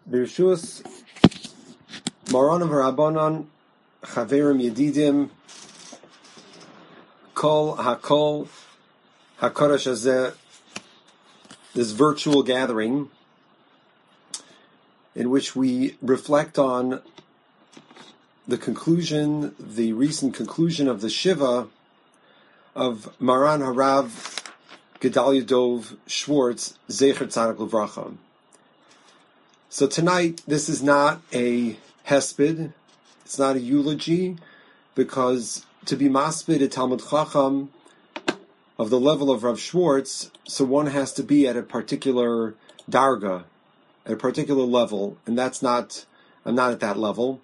Birshus Moranim V'Rabbanan Chaverim Yedidim Kol HaKol HaKadosh Hazeh, this virtual gathering in which we reflect on the recent conclusion of the Shiva of Maran Harav Gedalia Dov Schwartz Zecher Tzadik L'Vracha. So tonight, this is not a hesped, it's not a eulogy, because to be maspid a Talmud Chacham of the level of Rav Schwartz, so one has to be at a particular darga, at a particular level, and I'm not at that level.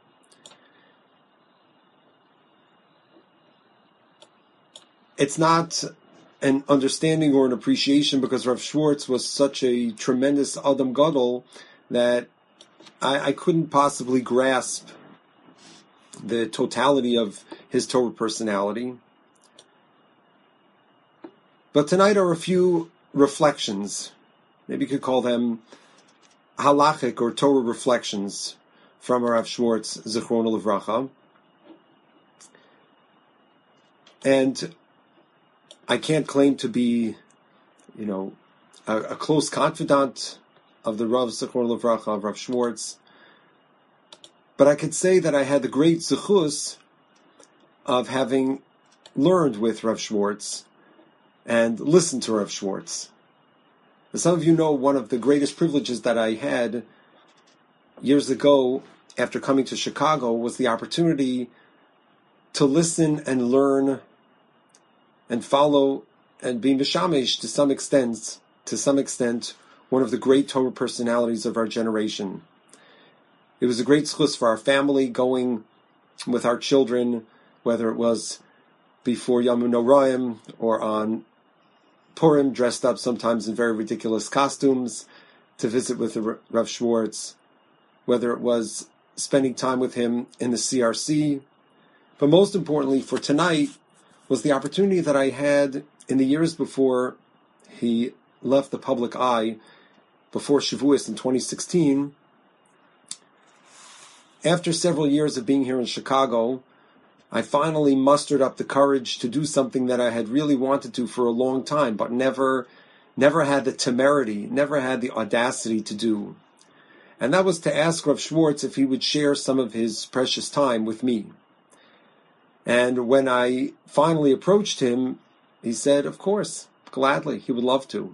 It's not an understanding or an appreciation because Rav Schwartz was such a tremendous Adam Gadol that I couldn't possibly grasp the totality of his Torah personality. But tonight are a few reflections, maybe you could call them halachic or Torah reflections from Rav Schwartz, Zichrono Livracha. And I can't claim to be, a close confidant of the Rav Zichrono Livracha, of Rav Schwartz, but I could say that I had the great zechus of having learned with Rav Schwartz and listened to Rav Schwartz. As some of you know, one of the greatest privileges that I had years ago after coming to Chicago was the opportunity to listen and learn and follow and be mishamish to some extent, one of the great Torah personalities of our generation. It was a great zechus for our family, going with our children, whether it was before Yom Noraim or on Purim, dressed up sometimes in very ridiculous costumes, to visit with the Rav Schwartz, whether it was spending time with him in the CRC. But most importantly for tonight was the opportunity that I had in the years before he left the public eye, before Shavuos in 2016. After several years of being here in Chicago, I finally mustered up the courage to do something that I had really wanted to for a long time, but never had the temerity, never had the audacity to do. And that was to ask Rav Schwartz if he would share some of his precious time with me. And when I finally approached him, he said, of course, gladly, he would love to.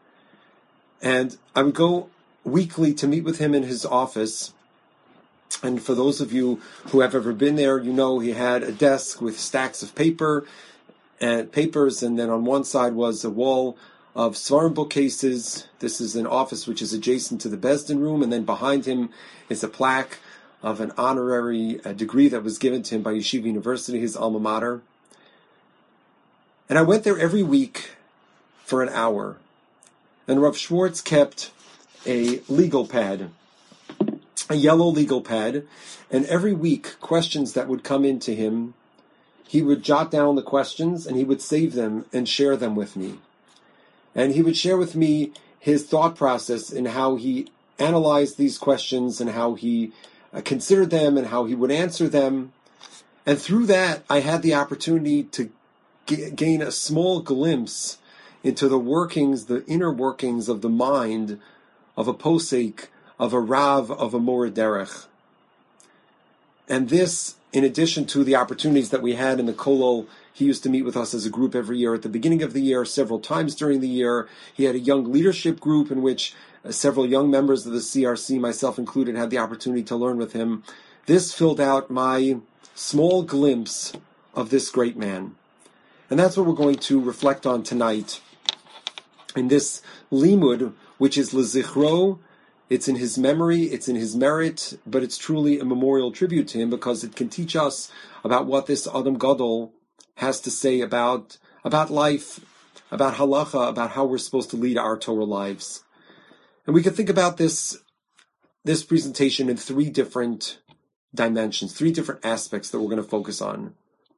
And I would go weekly to meet with him in his office. And for those of you who have ever been there, you know he had a desk with stacks of papers, and then on one side was a wall of Svarim bookcases. This is an office which is adjacent to the Beis Din room, and then behind him is a plaque of an honorary degree that was given to him by Yeshiva University, his alma mater. And I went there every week for an hour. And Rav Schwartz kept a legal pad, a yellow legal pad, and every week, questions that would come into him, he would jot down the questions and he would save them and share them with me. And he would share with me his thought process in how he analyzed these questions and how he considered them and how he would answer them. And through that, I had the opportunity to gain a small glimpse into the inner workings of the mind of a posek, of a Rav, of a Mora Derech. And this, in addition to the opportunities that we had in the Kolol, he used to meet with us as a group every year at the beginning of the year, several times during the year. He had a young leadership group in which several young members of the CRC, myself included, had the opportunity to learn with him. This filled out my small glimpse of this great man. And that's what we're going to reflect on tonight in this limud, which is lezichro. It's in his memory, it's in his merit, but it's truly a memorial tribute to him because it can teach us about what this Adam Gadol has to say about life, about halacha, about how we're supposed to lead our Torah lives. And we can think about this presentation in three different dimensions, three different aspects that we're going to focus on.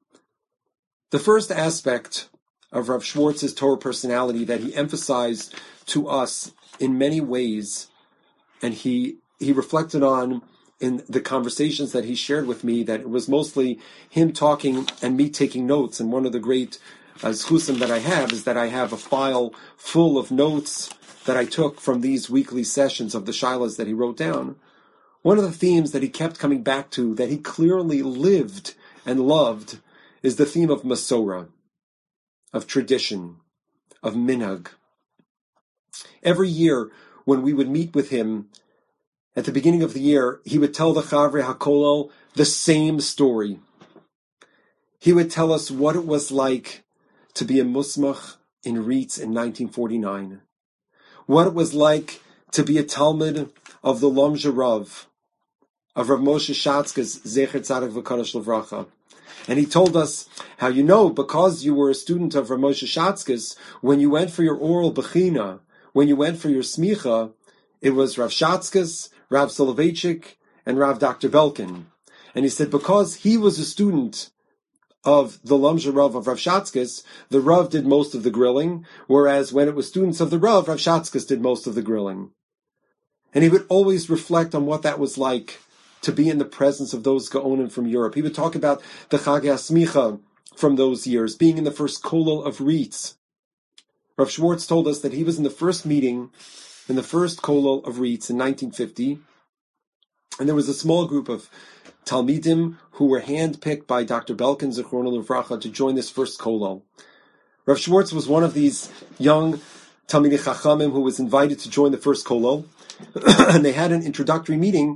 The first aspect of Rav Schwartz's Torah personality that he emphasized to us in many ways, and he he reflected on in the conversations that he shared with me, that it was mostly him talking and me taking notes. And one of the great zchusim that I have is that I have a file full of notes that I took from these weekly sessions of the shilas that he wrote down. One of the themes that he kept coming back to, that he clearly lived and loved, is the theme of Masorah, of tradition, of minhag. Every year, when we would meet with him, at the beginning of the year, he would tell the Chavrei HaKollel the same story. He would tell us what it was like to be a musmach in Ritz in 1949, what it was like to be a Talmud of the Lomzhe Rav, of Rav Moshe Shatzka's Zecher Tzadik V'Kadosh Livracha. And he told us how, because you were a student of Rav Moshe Shatzka's, when you went for your oral bechina, when you went for your smicha, it was Rav Shatzka's, Rav Soloveitchik, and Rav Dr. Belkin. And he said because he was a student of the Lomzhe Rav of Rav Shatzka's, the Rav did most of the grilling, whereas when it was students of the Rav Shatzka's did most of the grilling. And he would always reflect on what that was like to be in the presence of those Gaonim from Europe. He would talk about the Chagei HaSmicha from those years, being in the first kollel of Ritz. Rav Schwartz told us that he was in the first meeting, in the first kollel of Ritz in 1950, and there was a small group of Talmidim who were handpicked by Dr. Belkin, Zichrono Livracha, to join this first kollel. Rav Schwartz was one of these young Talmidei Chachamim who was invited to join the first kollel, and they had an introductory meeting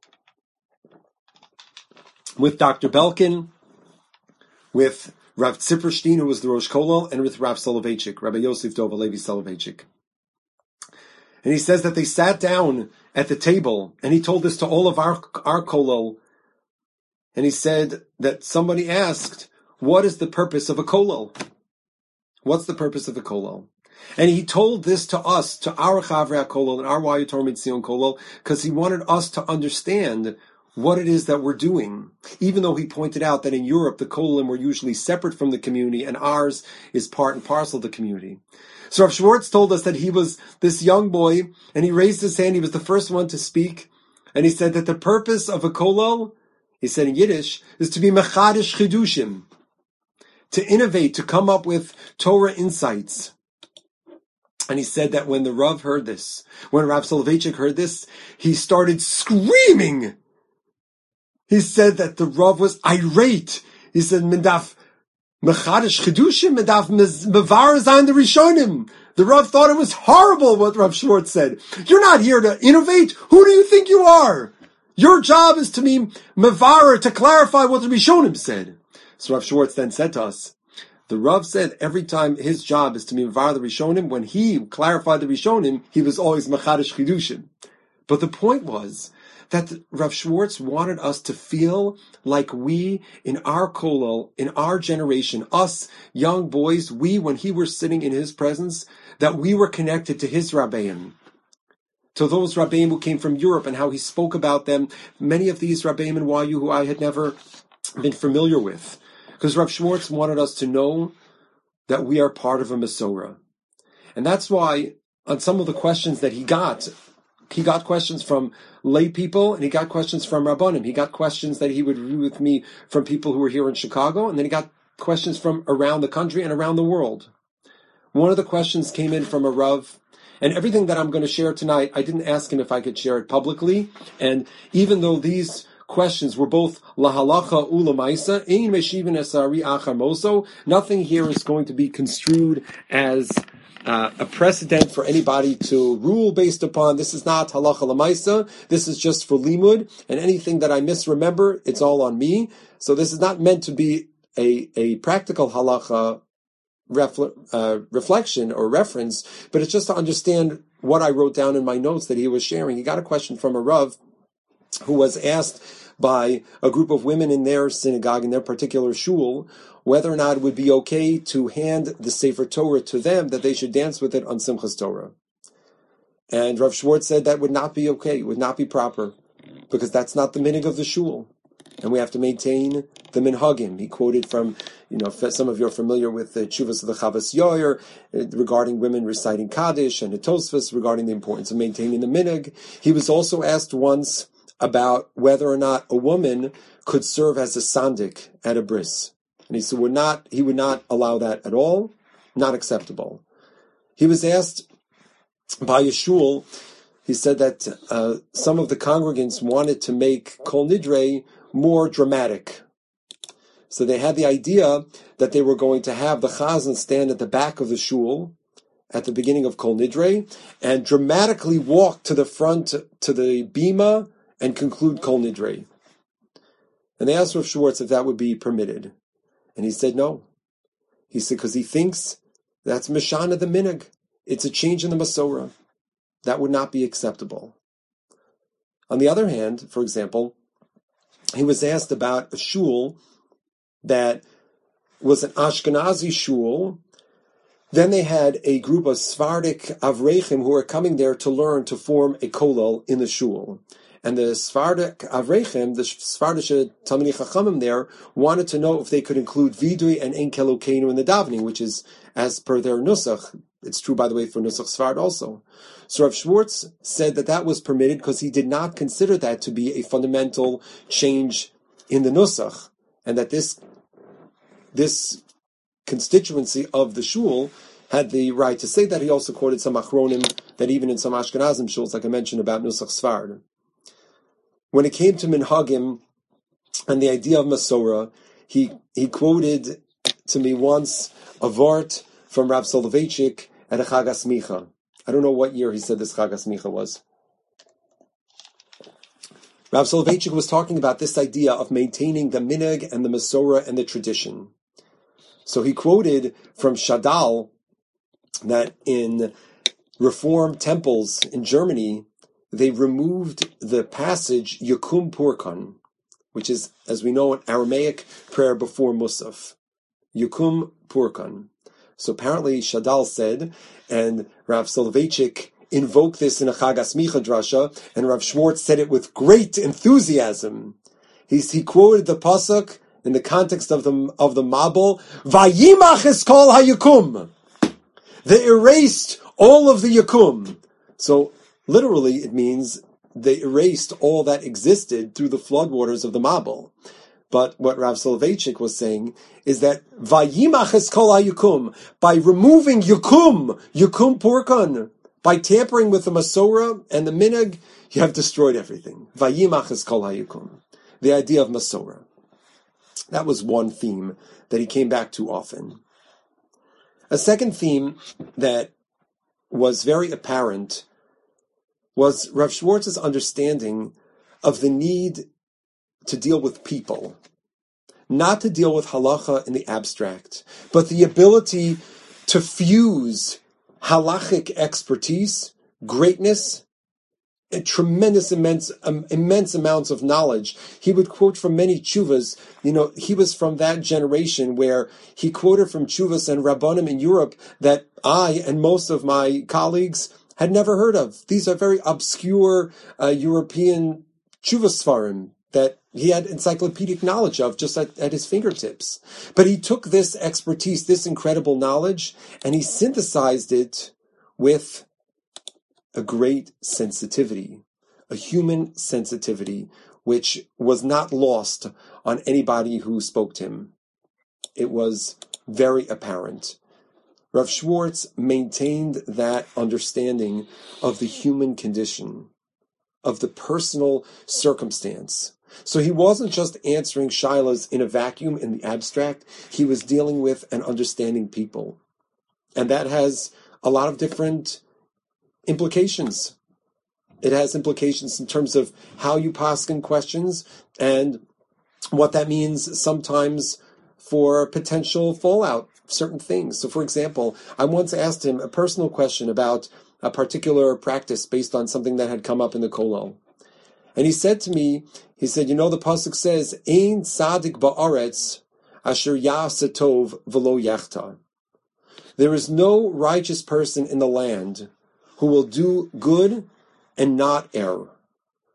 with Dr. Belkin, with Rav Zipperstein, who was the Rosh Kollel, and with Rav Soloveitchik, Rabbi Yosef Dov Levi Soloveitchik. And he says that they sat down at the table, and he told this to all of our kollel, and he said that somebody asked, what is the purpose of a kollel? What's the purpose of a kollel? And he told this to us, to our Chavrei HaKollel and our Waya Torah Mitzion kollel, because he wanted us to understand what it is that we're doing, even though he pointed out that in Europe the kollelim were usually separate from the community and ours is part and parcel of the community. So Rav Schwartz told us that he was this young boy, and he raised his hand, he was the first one to speak, and he said that the purpose of a kollel, he said in Yiddish, is to be mechadish chidushim, to innovate, to come up with Torah insights. And he said that when the Rav heard this, when Rav Soloveitchik heard this, he started screaming. He said that the Rav was irate. He said, Medaf mechadish chidushim, medaf mevar zayin the rishonim. The Rav thought it was horrible what Rav Schwartz said. You're not here to innovate. Who do you think you are? Your job is to be mevar, to clarify what the rishonim said. So Rav Schwartz then said to us, the Rav said every time his job is to be mevar the rishonim, when he clarified the rishonim, he was always mechadish chidushim. But the point was that Rav Schwartz wanted us to feel like we, in our kollel, in our generation, us young boys, we, when he were sitting in his presence, that we were connected to his Rabbeim, to those Rabbeim who came from Europe and how he spoke about them. Many of these Rabbeim in YU who I had never been familiar with. Because Rav Schwartz wanted us to know that we are part of a Masorah. And that's why, on some of the questions that he got questions from lay people, and he got questions from Rabbanim. He got questions that he would review with me from people who were here in Chicago, and then he got questions from around the country and around the world. One of the questions came in from a Rav, and everything that I'm going to share tonight, I didn't ask him if I could share it publicly, and even though these questions were both lahalacha ulamaisa, ein meshivin esari achar moso, nothing here is going to be construed as a precedent for anybody to rule based upon. This is not halacha lamaisa. This is just for limud, and anything that I misremember, it's all on me. So this is not meant to be a practical halacha reflection or reference, but it's just to understand what I wrote down in my notes that he was sharing. He got a question from a Rav who was asked by a group of women in their synagogue, in their particular shul, whether or not it would be okay to hand the Sefer Torah to them, that they should dance with it on Simchas Torah. And Rav Schwartz said that would not be okay, would not be proper, because that's not the minhag of the shul. and we have to maintain the minhagim. He quoted from, some of you are familiar with the Chuvas of the Chavas Yoyer regarding women reciting Kaddish, and the Tosfos regarding the importance of maintaining the minhag. He was also asked once about whether or not a woman could serve as a sandik at a bris. And he said he would not allow that at all, not acceptable. He was asked by Yeshua, he said that some of the congregants wanted to make Kol Nidre more dramatic. So they had the idea that they were going to have the chazan stand at the back of the shul at the beginning of Kol Nidre and dramatically walk to the front to the bima and conclude Kol Nidre. And they asked Rav Schwartz if that would be permitted. And he said no. He said because he thinks that's Mishana the Minhag. It's a change in the Masorah. That would not be acceptable. On the other hand, for example, he was asked about a shul that was an Ashkenazi shul. Then they had a group of Sephardic Avrechim who were coming there to learn to form a kollel in the shul. And the Sephardic Avrechim, the Sephardic Talmidei Chachamim there, wanted to know if they could include Vidui and Ein Kelokeinu in the davening, which is as per their nusach. It's true, by the way, for Nusach Sfard also. So Rav Schwartz said that was permitted because he did not consider that to be a fundamental change in the Nusach, and that this constituency of the shul had the right to say that. He also quoted some achronim that even in some Ashkenazim shuls, like I mentioned about Nusach Sfard. When it came to Minhagim and the idea of Masorah, he quoted to me once a vart from Rav Soloveitchik at a Chag HaSmicha. I don't know what year he said this Chag HaSmicha was. Rav Soloveitchik was talking about this idea of maintaining the minhag and the Masorah and the tradition. So he quoted from Shadal that in Reform temples in Germany, they removed the passage Yakum Purkan, which is, as we know, an Aramaic prayer before Musaf. Yakum Purkan. So apparently Shadal said, and Rav Soloveitchik invoked this in a Chag HaSmicha drasha, and Rav Schwartz said it with great enthusiasm. He quoted the pasuk in the context of the Mabul, Vayimach es kol haYakum. They erased all of the Yakum. So literally it means they erased all that existed through the floodwaters of the Mabul. But what Rav Soloveitchik was saying is that Vayimach es kol haYakum, by removing Yakum Purkan, by tampering with the Masorah and the Minhag, you have destroyed everything. Vayimach es kol haYakum. The idea of Masorah. That was one theme that he came back to often. A second theme that was very apparent was Rav Schwartz's understanding of the need to deal with people, not to deal with halacha in the abstract, but the ability to fuse halachic expertise, greatness, and tremendous, immense amounts of knowledge. He would quote from many tshuvas. He was from that generation where he quoted from tshuvas and rabbanim in Europe that I and most of my colleagues had never heard of. These are very obscure European tshuvas svarim that he had encyclopedic knowledge of just at his fingertips. But he took this expertise, this incredible knowledge, and he synthesized it with a great sensitivity, a human sensitivity, which was not lost on anybody who spoke to him. It was very apparent. Rav Schwartz maintained that understanding of the human condition, of the personal circumstance. So he wasn't just answering shilas in a vacuum in the abstract. He was dealing with and understanding people. And that has a lot of different implications. It has implications in terms of how you paskin questions and what that means sometimes for potential fallout, certain things. So for example, I once asked him a personal question about a particular practice based on something that had come up in the kollel. And he said to me, the pasuk says, Ein tzadik ba'aretz asher ya'aseh tov v'lo yachta. There is no righteous person in the land who will do good and not err.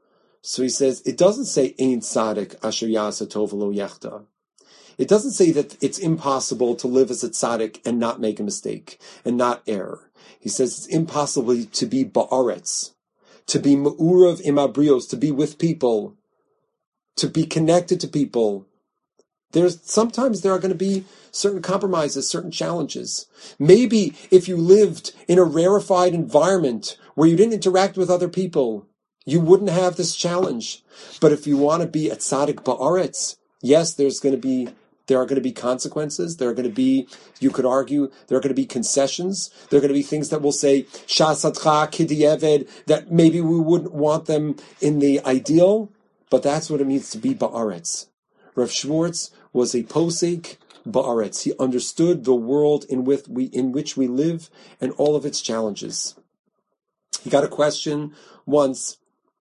So he says, it doesn't say Ein Tzadik Asher Yasa Tov Lo Yechta. It doesn't say that it's impossible to live as a tzaddik and not make a mistake and not err. He says it's impossible to be ba'aretz, to be me'urav imabrios, to be with people, to be connected to people. Sometimes there are going to be certain compromises, certain challenges. Maybe if you lived in a rarefied environment where you didn't interact with other people, you wouldn't have this challenge. But if you want to be a tzaddik ba'aretz, yes, there are going to be consequences. There are going to be, you could argue, there are going to be concessions. There are going to be things that will say, Shasatcha, Kidiyeved, that maybe we wouldn't want them in the ideal, but that's what it means to be Ba'aretz. Rav Schwartz was a posek Ba'aretz. He understood the world in which we live and all of its challenges. He got a question once,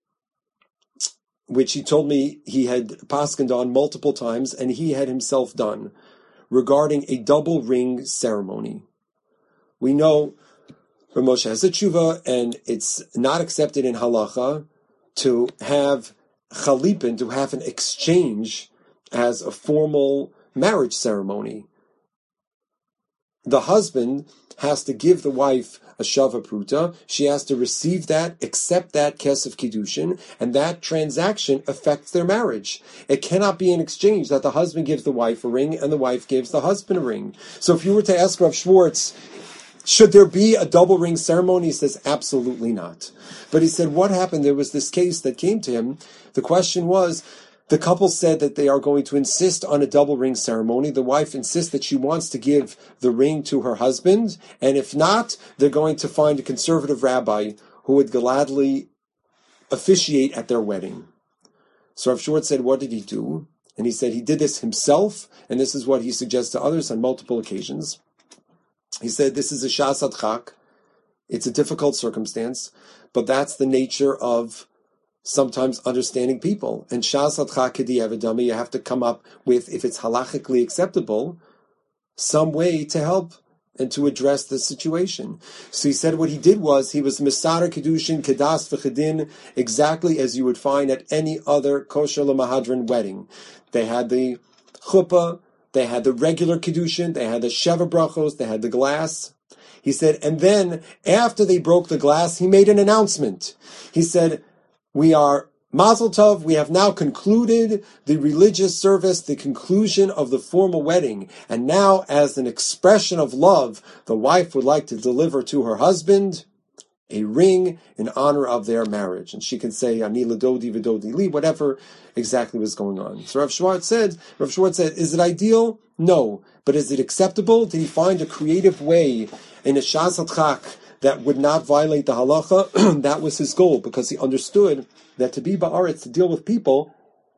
which he told me he had paskened on multiple times, and he had himself done, regarding a double ring ceremony. We know Rav Moshe has a tshuva, and it's not accepted in halacha to have chalipin, to have an exchange as a formal marriage ceremony. The husband has to give the wife a shava pruta. She has to receive that, accept that kesef kiddushin, and that transaction affects their marriage. It cannot be an exchange that the husband gives the wife a ring and the wife gives the husband a ring. So if you were to ask Rav Schwartz, should there be a double ring ceremony? He says, absolutely not. But he said, what happened? There was this case that came to him. The question was, the couple said that they are going to insist on a double ring ceremony. The wife insists that she wants to give the ring to her husband, and if not, they're going to find a conservative rabbi who would gladly officiate at their wedding. So Rav Schwartz said, what did he do? And he said he did this himself, and this is what he suggests to others on multiple occasions. He said, this is a shas adchak. It's a difficult circumstance, but that's the nature of sometimes understanding people. And shas adchak k'di'evedami, you have to come up with, if it's halachically acceptable, some way to help and to address the situation. So he said what he did was, he was Mesader Kedushin, Kedas V'Chedin, exactly as you would find at any other kosher l'mahadran wedding. They had the chuppah, they had the regular Kedushin, they had the Sheva Brachos, they had the glass. He said, and then, after they broke the glass, he made an announcement. He said, we are Mazel Tov, we have now concluded the religious service, the conclusion of the formal wedding. And now, as an expression of love, the wife would like to deliver to her husband a ring in honor of their marriage. And she can say, Ani l'dodi v'dodi li, whatever exactly was going on. So Rav Schwartz said, is it ideal? No. But is it acceptable? Did he find a creative way in a shas hadchak that would not violate the halacha? That was his goal, because he understood that to be ba'aretz, to deal with people,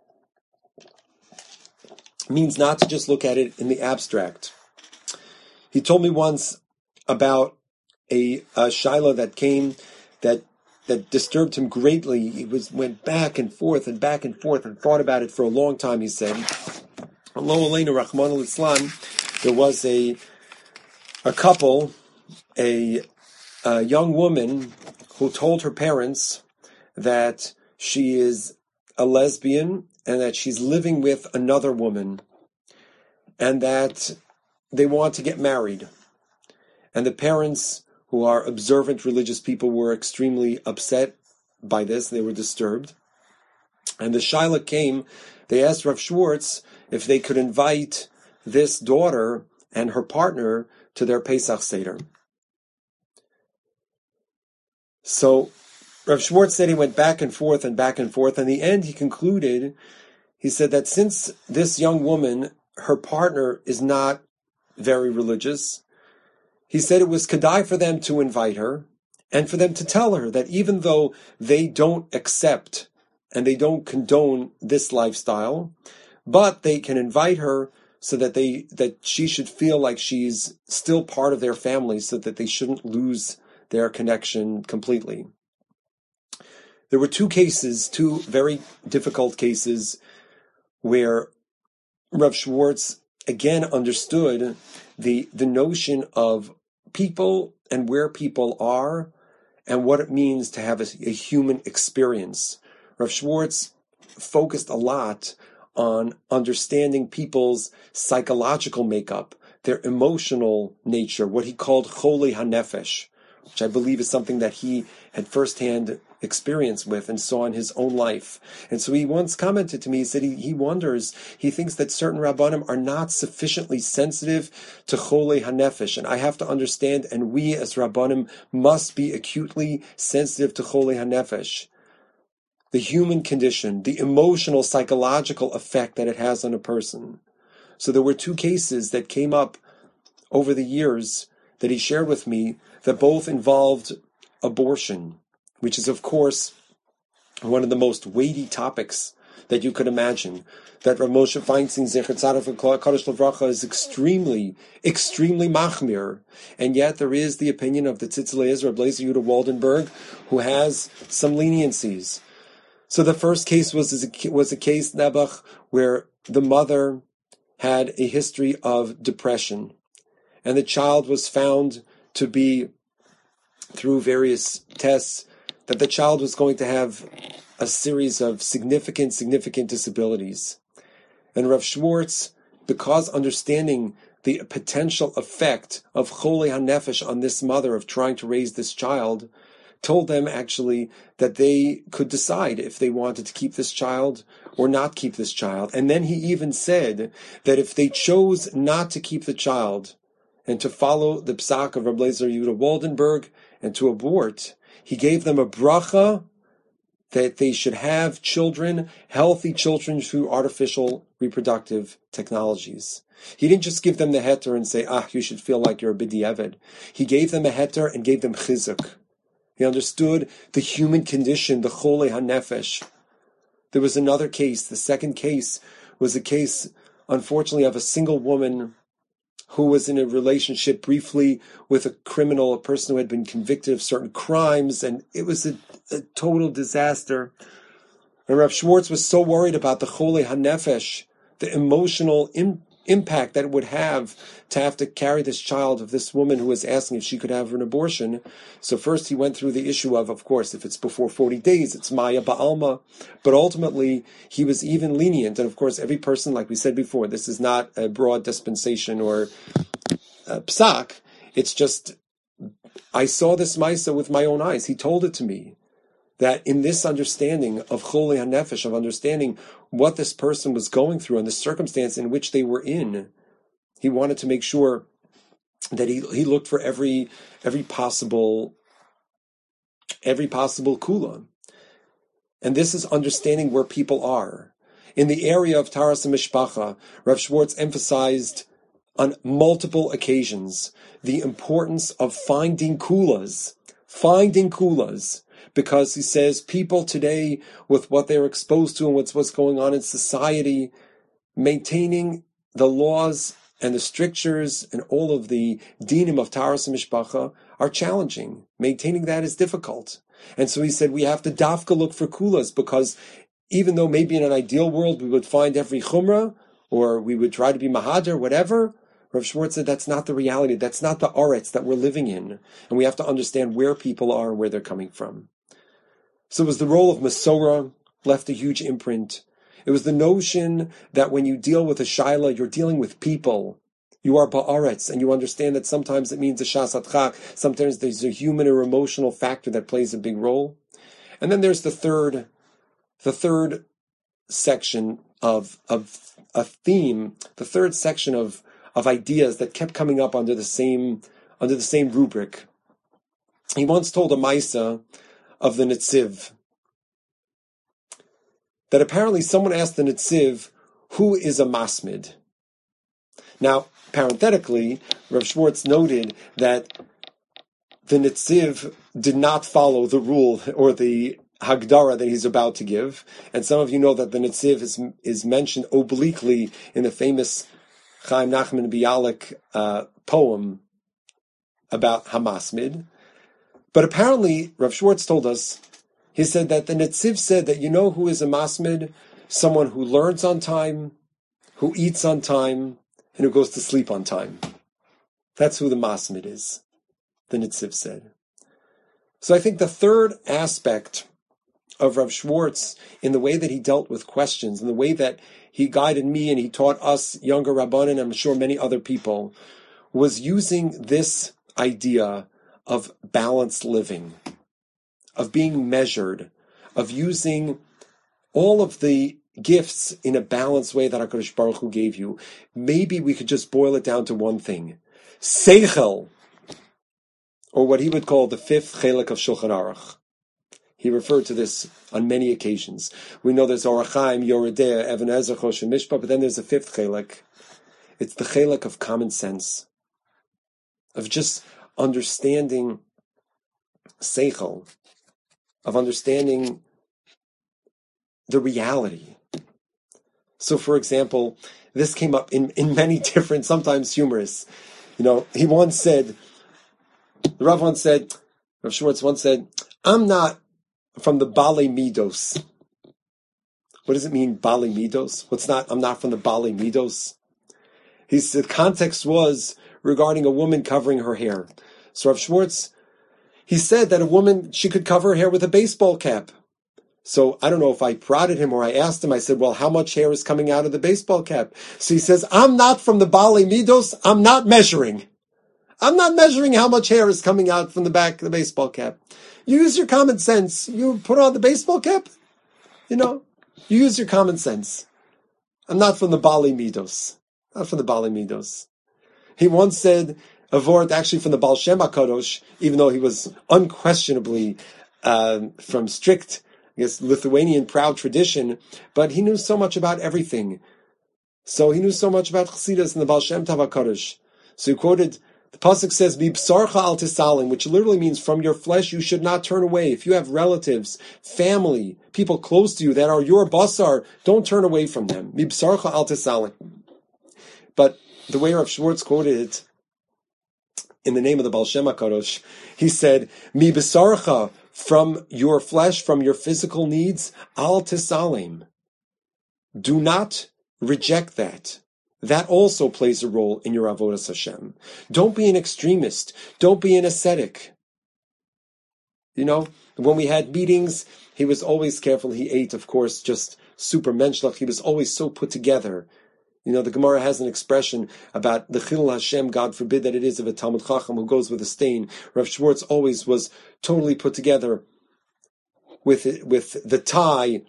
means not to just look at it in the abstract. He told me once about a shaila that came that disturbed him greatly. He went back and forth and thought about it for a long time. He said, "Lo aleinu Rahman al-Islam." There was a couple, a young woman who told her parents that she is a lesbian and that she's living with another woman and that they want to get married. And the parents, who are observant religious people, were extremely upset by this. They were disturbed. And the shaila came, they asked Rav Schwartz if they could invite this daughter and her partner to their Pesach Seder. So Rav Schwartz said he went back and forth. In the end, he concluded, he said that since this young woman, her partner is not very religious, he said it was kedai for them to invite her and for them to tell her that even though they don't accept and they don't condone this lifestyle, but they can invite her so that she should feel like she's still part of their family, so that they shouldn't lose their connection completely. There were two very difficult cases, where Rav Schwartz again understood the notion of people and where people are and what it means to have a human experience. Rav Schwartz focused a lot on understanding people's psychological makeup, their emotional nature, what he called choli hanefesh, which I believe is something that he had firsthand experience with and saw in his own life. And so he once commented to me, he said he wonders, he thinks that certain Rabbanim are not sufficiently sensitive to choli hanefesh. And I have to understand, and we as Rabbanim must be acutely sensitive to choli hanefesh, the human condition, the emotional, psychological effect that it has on a person. So there were two cases that came up over the years that he shared with me that both involved abortion, which is, of course, one of the most weighty topics that you could imagine. That Rav Moshe Feinstein, Zecher Tzadok Kadosh Levracha, is extremely, extremely machmir. And yet there is the opinion of the Tzitz Eliezer, Rabbi Eliezer Yehuda Waldenberg, who has some leniencies. So the first case was a case, Nebuch, where the mother had a history of depression. And the child was found to be, through various tests, that the child was going to have a series of significant disabilities. And Rav Schwartz, because understanding the potential effect of choli hanefesh on this mother of trying to raise this child, told them actually that they could decide if they wanted to keep this child or not keep this child. And then he even said that if they chose not to keep the child and to follow the psak of Rabbi Eliezer Yehuda Waldenberg and to abort, he gave them a bracha that they should have children, healthy children, through artificial reproductive technologies. He didn't just give them the heter and say, you should feel like you're a b'diavad. He gave them a heter and gave them chizuk. He understood the human condition, the choli hanefesh. There was another case. The second case was a case, unfortunately, of a single woman who was in a relationship briefly with a criminal, a person who had been convicted of certain crimes, and it was a total disaster. And Rav Schwartz was so worried about the choli hanefesh, the emotional impact that it would have to carry this child of this woman who was asking if she could have an abortion. So first he went through the issue of course, if it's before 40 days, it's Maya Ba'alma. But ultimately, he was even lenient. And of course, every person, like we said before, this is not a broad dispensation or psak. It's just, I saw this Maisa with my own eyes. He told it to me. That in this understanding of choli hanefesh, of understanding what this person was going through and the circumstance in which they were in, he wanted to make sure that he looked for every possible kula. And this is understanding where people are. In the area of Taras and Mishpacha, Rav Schwartz emphasized on multiple occasions the importance of finding kulas, because he says people today, with what they're exposed to and what's going on in society, maintaining the laws and the strictures and all of the dinim of Taras and Mishpacha are challenging. Maintaining that is difficult. And so he said we have to dafka look for kulas, because even though maybe in an ideal world we would find every chumrah, or we would try to be mahader, whatever, Rav Schwartz said that's not the reality. That's not the aretz that we're living in. And we have to understand where people are and where they're coming from. So it was the role of Masorah, left a huge imprint. It was the notion that when you deal with a shaila, you're dealing with people. You are ba'aretz, and you understand that sometimes it means a shasatcha, sometimes there's a human or emotional factor that plays a big role. And then there's the third section of a theme, the third section of ideas that kept coming up under the same rubric. He once told a Maisa of the Netziv, that apparently someone asked the Netziv, who is a masmid? Now, parenthetically, Rav Schwartz noted that the Netziv did not follow the rule or the Hagdara that he's about to give. And some of you know that the Netziv is mentioned obliquely in the famous Chaim Nachman Bialik poem about Hamasmid. But apparently, Rav Schwartz told us, he said that the Netziv said that you know who is a masmid? Someone who learns on time, who eats on time, and who goes to sleep on time. That's who the masmid is, the Netziv said. So I think the third aspect of Rav Schwartz in the way that he dealt with questions, in the way that he guided me and he taught us younger Rabbanan, and I'm sure many other people, was using this idea of balanced living, of being measured, of using all of the gifts in a balanced way that HaKadosh Baruch Hu gave you. Maybe we could just boil it down to one thing. Seichel, or what he would call the fifth chelek of Shulchan Aruch. He referred to this on many occasions. We know there's Orach Chaim, Yoreh De'ah, Even HaEzer, Choshen Mishpat, but then there's a fifth chelek. It's the chelek of common sense, of just understanding seichel, of understanding the reality. So, for example, this came up in many different, sometimes humorous. He once said, the Rav once said, Rav Schwartz once said, I'm not from the Baalei Midos. What does it mean, Baalei Midos? I'm not from the Baalei Midos. He said, the context was regarding a woman covering her hair. So Rav Schwartz, he said that a woman, she could cover her hair with a baseball cap. So I don't know if I prodded him or I asked him, I said, well, how much hair is coming out of the baseball cap? So he says, I'm not from the Baalei Midos, I'm not measuring. I'm not measuring how much hair is coming out from the back of the baseball cap. You use your common sense. You put on the baseball cap, you use your common sense. I'm not from the Baalei Midos. Not from the Baalei Midos. He once said a word actually from the Baal Shem HaKadosh, even though he was unquestionably from strict, Lithuanian proud tradition, but he knew so much about everything. So he knew so much about Chassidus and the Baal Shem Tov HaKadosh. So he quoted, the pasuk says, "Mibsarcha al tisalim," which literally means from your flesh you should not turn away. If you have relatives, family, people close to you that are your basar, don't turn away from them. Mibsarcha al tisalim. But the way Rav Schwartz quoted it, in the name of the Baal Shem HaKadosh, he said, "Mibsarcha," from your flesh, from your physical needs, al tisalim. Do not reject that. That also plays a role in your avodas Hashem. Don't be an extremist. Don't be an ascetic. When we had meetings, he was always careful. He ate, of course, just super menschlich. He was always so put together. The Gemara has an expression about the Chilul Hashem, God forbid that it is, of a Talmud Chacham who goes with a stain. Rav Schwartz always was totally put together with the tie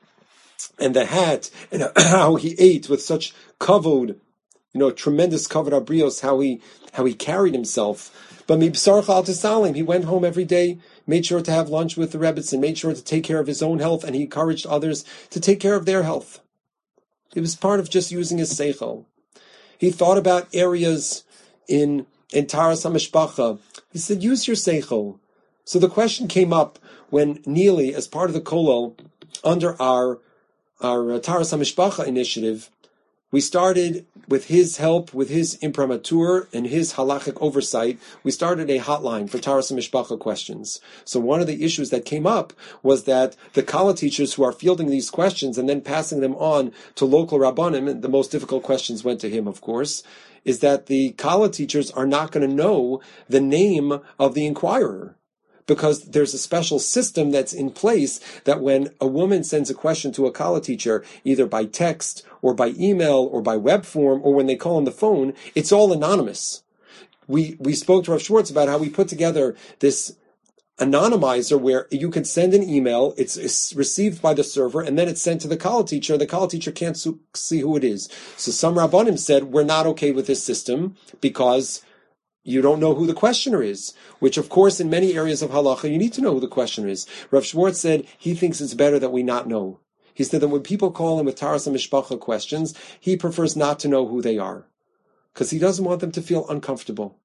and the hat, and how he ate with such kavod, tremendous kavod abrios, how he carried himself. But mibsarcha al tisalim, he went home every day, made sure to have lunch with the Rebbetzin, made sure to take care of his own health, and he encouraged others to take care of their health. It was part of just using his seichel. He thought about areas in Taras HaMishpacha. He said, use your seichel. So the question came up when Neely, as part of the Kollel, under our Taras HaMishpacha initiative, we started, with his help, with his imprimatur and his halachic oversight, we started a hotline for Taras HaMishpacha questions. So one of the issues that came up was that the Kala teachers who are fielding these questions and then passing them on to local Rabbanim, and the most difficult questions went to him, of course, is that the Kala teachers are not going to know the name of the inquirer, because there's a special system that's in place that when a woman sends a question to a Kala teacher, either by text or by email or by web form or when they call on the phone, it's all anonymous. We spoke to Rav Schwartz about how we put together this anonymizer where you can send an email, it's received by the server, and then it's sent to the Kala teacher. The Kala teacher can't see who it is. So some Rabbanim said, we're not okay with this system because you don't know who the questioner is, which of course in many areas of halacha you need to know who the questioner is. Rav Schwartz said he thinks it's better that we not know. He said that when people call him with Taras HaMishpacha questions, he prefers not to know who they are, because he doesn't want them to feel uncomfortable.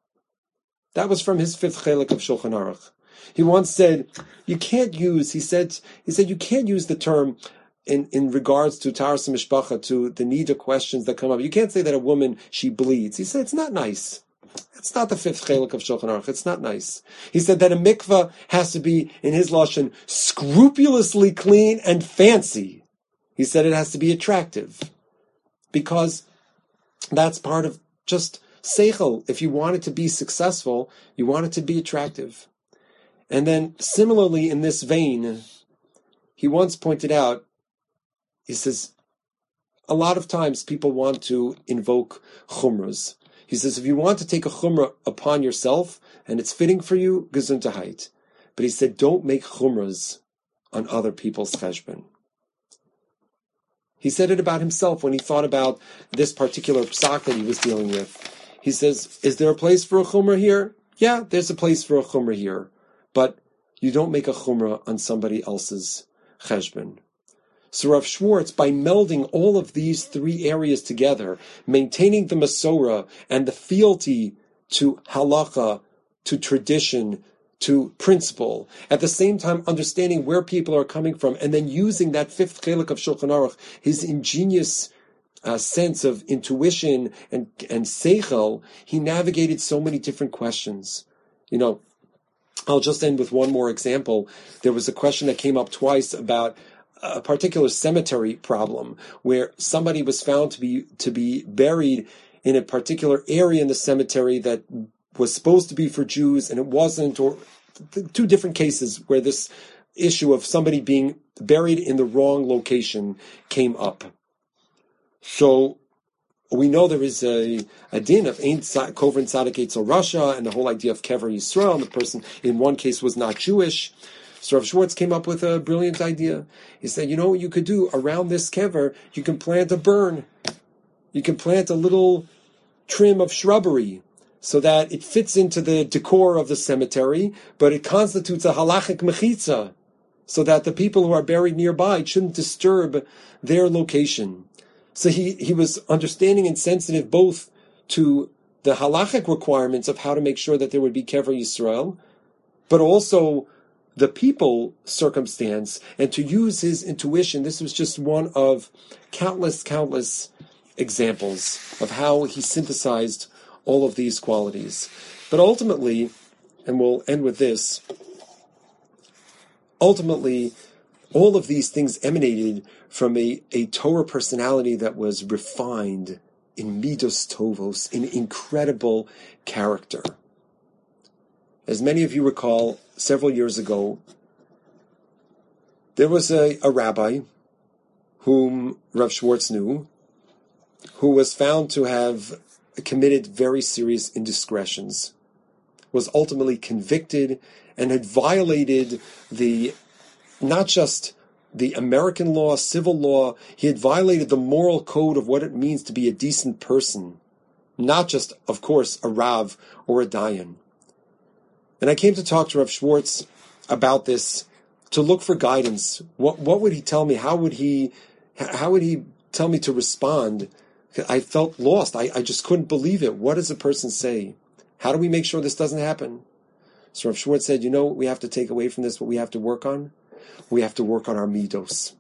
That was from his fifth chelek of Shulchan Aruch. He once said, you can't use, he said you can't use the term in regards to Taras HaMishpacha, to the nida questions that come up. You can't say that a woman, she bleeds. He said, it's not nice. It's not the fifth chelek of Shulchan Aruch. It's not nice. He said that a mikveh has to be, in his lashon, scrupulously clean and fancy. He said it has to be attractive, because that's part of just seichel. If you want it to be successful, you want it to be attractive. And then similarly in this vein, he once pointed out, he says, a lot of times people want to invoke chumras. He says, if you want to take a chumrah upon yourself and it's fitting for you, gesundheit. But he said, don't make chumras on other people's cheshbon. He said it about himself when he thought about this particular psak that he was dealing with. He says, is there a place for a chumrah here? Yeah, there's a place for a chumrah here. But you don't make a chumrah on somebody else's cheshbon. So Rav Schwartz, by melding all of these three areas together, maintaining the Masorah and the fealty to halacha, to tradition, to principle, at the same time understanding where people are coming from, and then using that fifth chelik of Shulchan Aruch, his ingenious sense of intuition and seichel, he navigated so many different questions. I'll just end with one more example. There was a question that came up twice about a particular cemetery problem where somebody was found to be buried in a particular area in the cemetery that was supposed to be for Jews and it wasn't, or two different cases where this issue of somebody being buried in the wrong location came up. So we know there is a din of Ein Kovrin Tzadik Eitzel Rasha and the whole idea of Kever Yisrael, and the person in one case was not Jewish. So Rav Schwartz came up with a brilliant idea. He said, you know what you could do? Around this kever, you can plant a burn. You can plant a little trim of shrubbery so that it fits into the decor of the cemetery, but it constitutes a halachic mechitza so that the people who are buried nearby shouldn't disturb their location. So he was understanding and sensitive both to the halachic requirements of how to make sure that there would be Kever Yisrael, but also the people circumstance, and to use his intuition. This was just one of countless examples of how he synthesized all of these qualities. But ultimately, and we'll end with this, ultimately, all of these things emanated from a Torah personality that was refined in midos tovos, in incredible character. As many of you recall, several years ago, there was a rabbi whom Rav Schwartz knew, who was found to have committed very serious indiscretions, was ultimately convicted, and had violated not just the American law, civil law, he had violated the moral code of what it means to be a decent person, not just, of course, a Rav or a Dayan. And I came to talk to Rav Schwartz about this, to look for guidance. What would he tell me? How would he tell me to respond? I felt lost. I just couldn't believe it. What does a person say? How do we make sure this doesn't happen? So Rav Schwartz said, what we have to take away from this, what we have to work on? We have to work on our midos.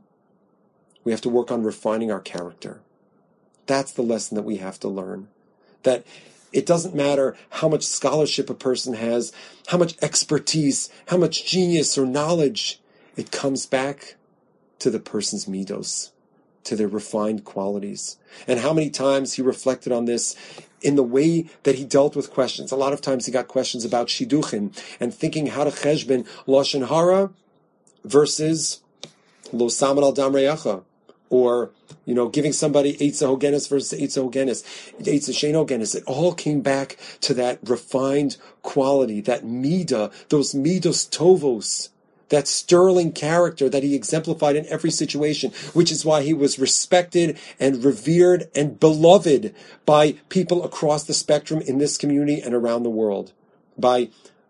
We have to work on refining our character. That's the lesson that we have to learn. That it doesn't matter how much scholarship a person has, how much expertise, how much genius or knowledge. It comes back to the person's midos, to their refined qualities. And how many times he reflected on this in the way that he dealt with questions. A lot of times he got questions about shiduchim and thinking how to cheshbon lashon hara versus lo saman al dam reyacha. Or, giving somebody Eitzah Hogenis versus Eitzah Hogenis, Eitzah Shein Hogenis. It all came back to that refined quality, that midah, those midos tovos, that sterling character that he exemplified in every situation, which is why he was respected and revered and beloved by people across the spectrum in this community and around the world, by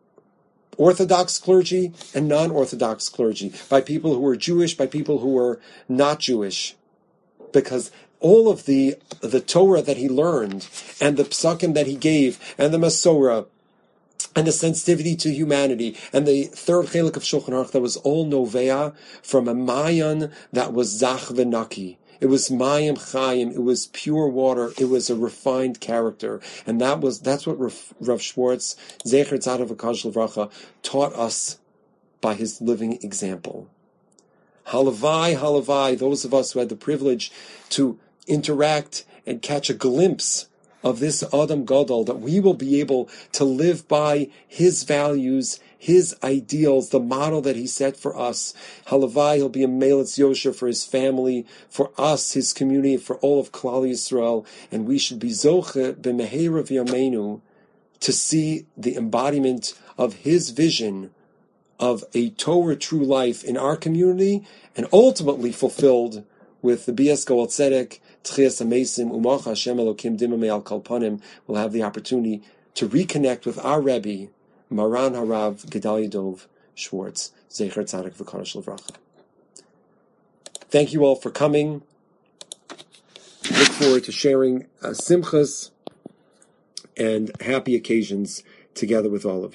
Orthodox clergy and non-Orthodox clergy, by people who are Jewish, by people who are not Jewish, because all of the Torah that he learned, and the psakim that he gave, and the Masorah, and the sensitivity to humanity, and the third chelik of Shulchan Aruch, that was all novea from a mayan that was zach v'naki. It was mayim chayim. It was pure water. It was a refined character, and that's what Rav Schwartz, Zecher Tzadok V'Kadosh Livracha, taught us by his living example. Halavai, those of us who had the privilege to interact and catch a glimpse of this Adam Gadol, that we will be able to live by his values, his ideals, the model that he set for us. Halavai, he'll be a Melitz Yosher for his family, for us, his community, for all of Klal Yisrael, and we should be Zoche b'Meheira v'Yameinu to see the embodiment of his vision of a Torah true life in our community, and ultimately fulfilled with the Bias Goel Tzedek, Tchias HaMesim, Umacha Hashem Elokim Dimamei Al Kalpanim. We'll have the opportunity to reconnect with our Rebbe, Maran Harav Gedalia Dov Schwartz, Zecher Tzadik V'Kadosh L'Vracha. Thank you all for coming. Look forward to sharing simchas and happy occasions together with all of you.